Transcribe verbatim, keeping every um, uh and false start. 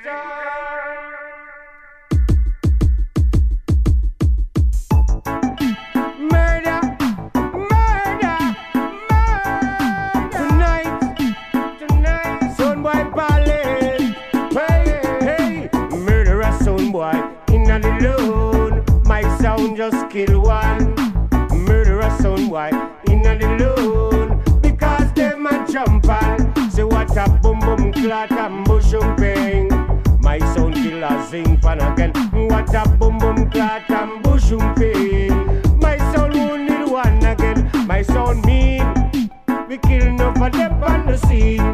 Murder, murder, murder. Tonight, tonight, son boy ballin'. Hey, hey, murderer son boy in a alone. My sound just kill one. Murderer son boy in a alone. Because them a jump on. Say what a boom boom clot and bushum pain. My sound killer sing pan again. What a boom boom clot and bushum pain. My sound wounded one again. My sound mean. We kill enough of them on the scene.